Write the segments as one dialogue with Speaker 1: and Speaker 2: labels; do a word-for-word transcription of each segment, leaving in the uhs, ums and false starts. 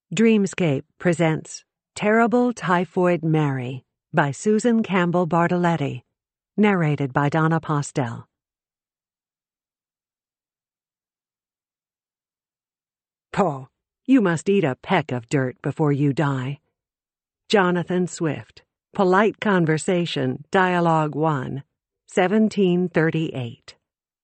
Speaker 1: Dreamscape presents Terrible Typhoid Mary by Susan Campbell Bartoletti, narrated by Donna Postel. Poh, you must eat a peck of dirt before you die. Jonathan Swift, Polite Conversation, Dialogue one, seventeen thirty-eight.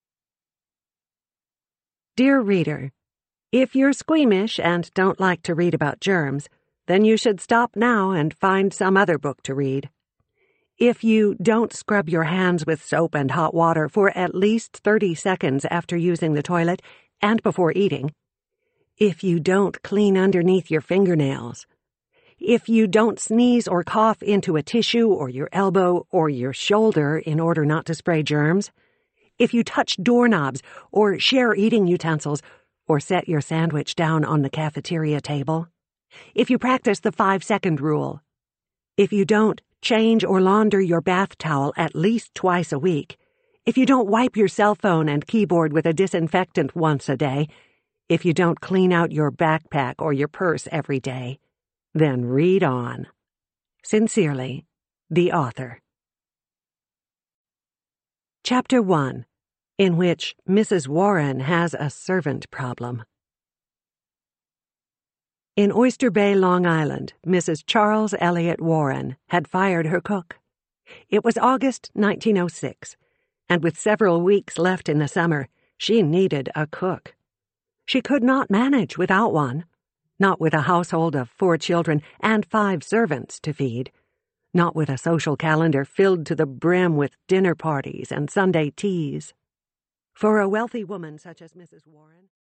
Speaker 1: Dear reader, if you're squeamish and don't like to read about germs, then you should stop now and find some other book to read. If you don't scrub your hands with soap and hot water for at least thirty seconds after using the toilet and before eating, if you don't clean underneath your fingernails, if you don't sneeze or cough into a tissue or your elbow or your shoulder in order not to spray germs, if you touch doorknobs or share eating utensils or set your sandwich down on the cafeteria table, if you practice the five-second rule, if you don't change or launder your bath towel at least twice a week, if you don't wipe your cell phone and keyboard with a disinfectant once a day, if you don't clean out your backpack or your purse every day, then read on. Sincerely, the author. Chapter one, in which Missus Warren has a servant problem. In Oyster Bay, Long Island, Missus Charles Eliot Warren had fired her cook. It was August nineteen oh six, and with several weeks left in the summer, she needed a cook. She could not manage without one, not with a household of four children and five servants to feed, not with a social calendar filled to the brim with dinner parties and Sunday teas. For a wealthy woman such as Missus Warren,